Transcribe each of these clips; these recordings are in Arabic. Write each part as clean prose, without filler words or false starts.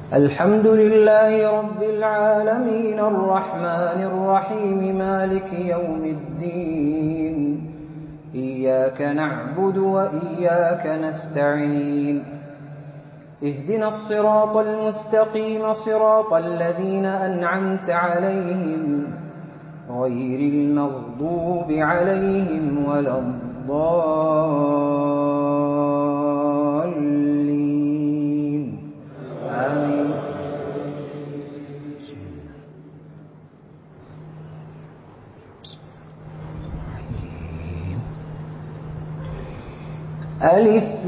الحمد لله رب العالمين الرحمن الرحيم مالك يوم الدين إياك نعبد وإياك نستعين اهدنا الصراط المستقيم صراط الذين أنعمت عليهم غير المغضوب عليهم ولا الضالين آمين. ألف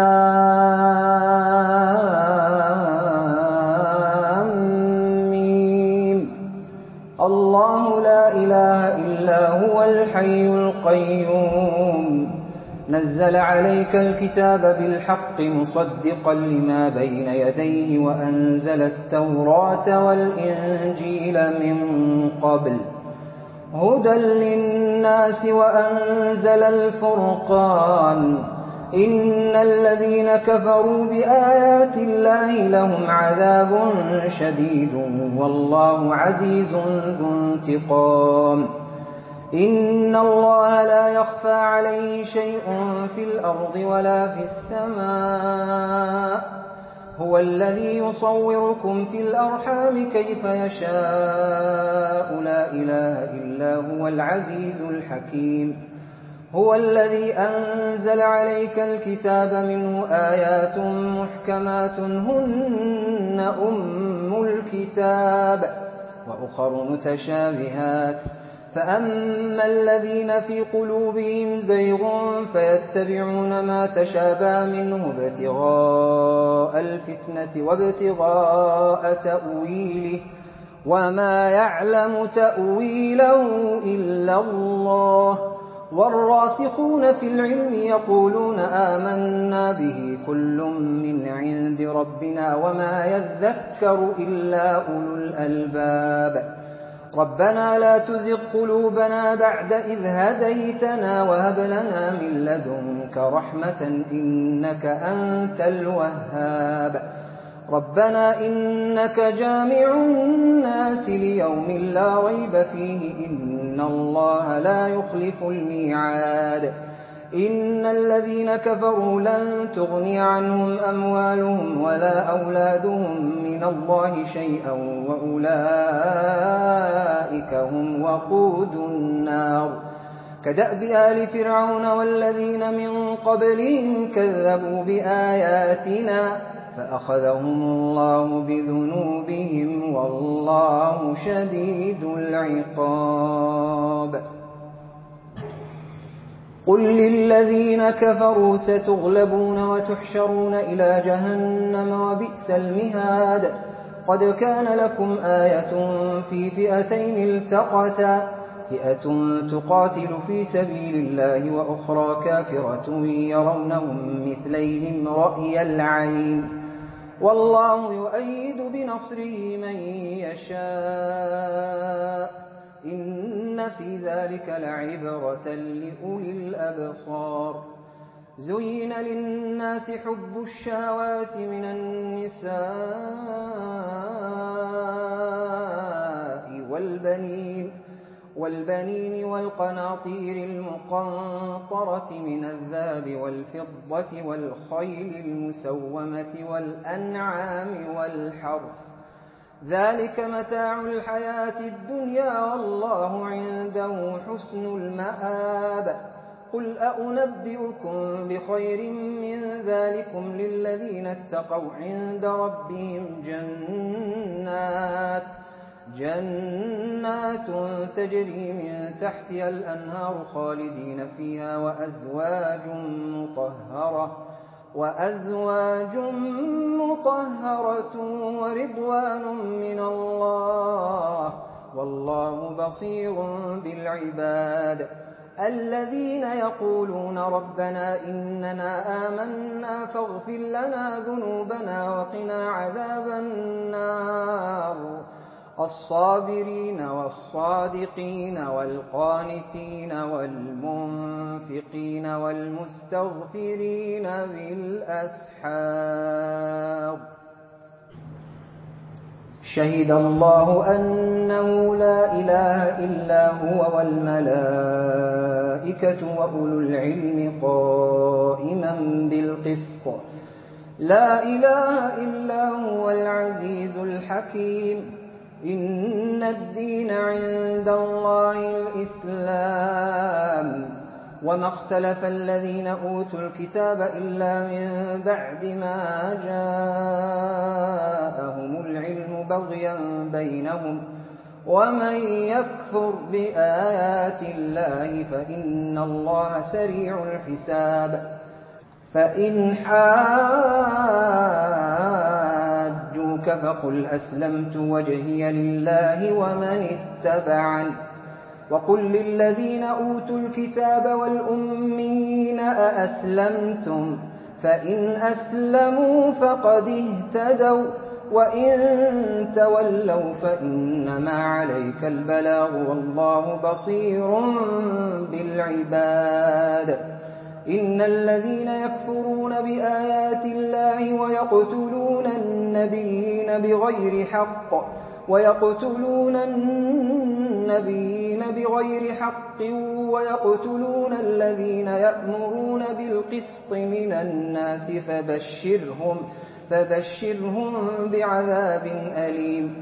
لام ميم الله لا إله إلا هو الحي القيوم نزل عليك الكتاب بالحق مصدقا لما بين يديه وأنزل التوراة والإنجيل من قبل هدى للناس وأنزل الفرقان إن الذين كفروا بآيات الله لهم عذاب شديد والله عزيز ذو انتقام إن الله لا يخفى عليه شيء في الأرض ولا في السماء هو الذي يصوركم في الأرحام كيف يشاء لا إله إلا هو العزيز الحكيم هو الذي أنزل عليك الكتاب منه آيات محكمات هن أم الكتاب وأخر متشابهات فأما الذين في قلوبهم زيغ فيتبعون ما تشابه منه ابتغاء الفتنة وابتغاء تأويله وما يعلم تأويله إلا الله والراسخون في العلم يقولون آمنا به كل من عند ربنا وما يذكر إلا أولو الألباب ربنا لا تزغ قلوبنا بعد إذ هديتنا وهب لنا من لدنك رحمة إنك أنت الوهاب ربنا إنك جامع الناس ليوم لا ريب فيه إن الله لا يخلف الميعاد إن الذين كفروا لن تغني عنهم أموالهم ولا أولادهم من الله شيئا وأولئك هم وقود النار كدأب آل فرعون والذين من قبلهم كذبوا بآياتنا فأخذهم الله بذنوبهم والله شديد العقاب قل للذين كفروا ستغلبون وتحشرون إلى جهنم وبئس المهاد قد كان لكم آية في فئتين التقتا فئة تقاتل في سبيل الله وأخرى كافرة يرونهم مثليهم رأي العين والله يؤيد بنصره من يشاء إن في ذلك لعبرة لأولي الأبصار زين للناس حب الشهوات من النساء والبنين والقناطير المقنطرة من الذهب والفضة والخيل المسومة والأنعام والحرث ذلك متاع الحياة الدنيا والله عنده حسن المآب قل أنبئكم بخير من ذلكم للذين اتقوا عند ربهم جنات تجري من تحتها الأنهار خالدين فيها وأزواج مطهرة ورضوان من الله والله بصير بالعباد الذين يقولون ربنا إننا آمنا فاغفر لنا ذنوبنا وقنا عذاب النار الصابرين والصادقين والقانتين والمنفقين والمستغفرين بالأسحار شهد الله أنه لا إله إلا هو والملائكة وأولو العلم قائما بالقسط لا إله إلا هو العزيز الحكيم إن الدين عند الله الإسلام وما اختلف الذين أوتوا الكتاب إلا من بعد ما جاءهم العلم بغيا بينهم ومن يكفر بآيات الله فإن الله سريع الحساب فإن حاجوك فقل أسلمت وجهي لله ومن اتبعني وقل للذين أوتوا الكتاب والأمين أأسلمتم فإن أسلموا فقد اهتدوا وإن تولوا فإنما عليك البلاغ والله بصير بالعباد إن الذين يكفرون بآيات الله ويقتلون النبيين بغير حق ويقتلون الذين يأمرون بالقسط من الناس فبشرهم بعذاب أليم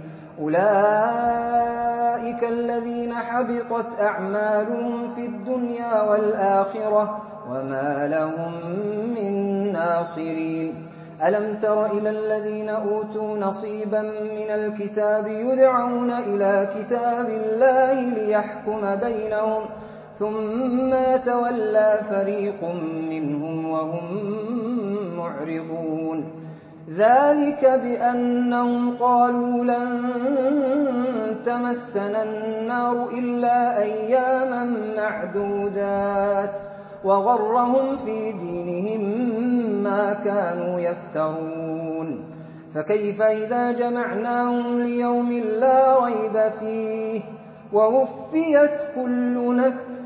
أولئك الذين حبطت أعمالهم في الدنيا والآخرة وما لهم من ناصرين ألم تر إلى الذين أوتوا نصيبا من الكتاب يدعون إلى كتاب الله ليحكم بينهم ثم يتولى فريق منهم وهم معرضون ذلك بأنهم قالوا لن تمسنا النار إلا أياما معدودات وغرهم في دينهم ما كانوا يفترون فكيف إذا جمعناهم ليوم لا ريب فيه ووفيت كل نفس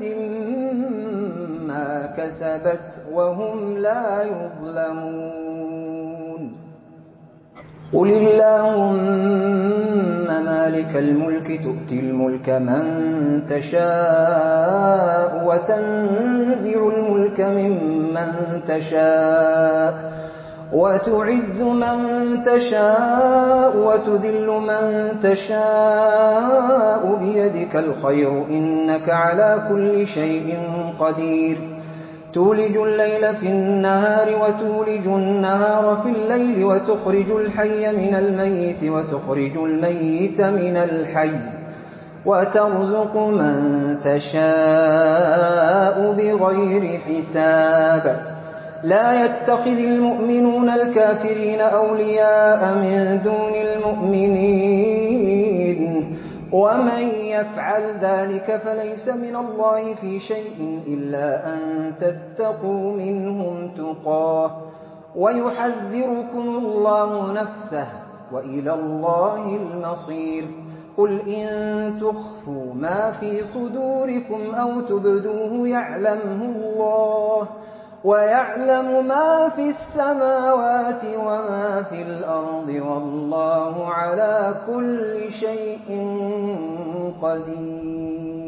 ما كسبت وهم لا يظلمون قل اللهم مالك الملك تؤتي الملك من تشاء وتنزع الملك ممن تشاء وتعز من تشاء وتذل من تشاء بيدك الخير إنك على كل شيء قدير تولج الليل في النهار وتولج النهار في الليل وتخرج الحي من الميت وتخرج الميت من الحي وترزق من تشاء بغير حساب لا يتخذ المؤمنون الكافرين أولياء من دون المؤمنين ومن يفعل ذلك فليس من الله في شيء إلا أن تتقوا منهم تقاه ويحذركم الله نفسه وإلى الله المصير قل إن تخفوا ما في صدوركم أو تبدوه يعلمه الله ويعلم ما في السماوات وما في الأرض والله على كل شيء قدير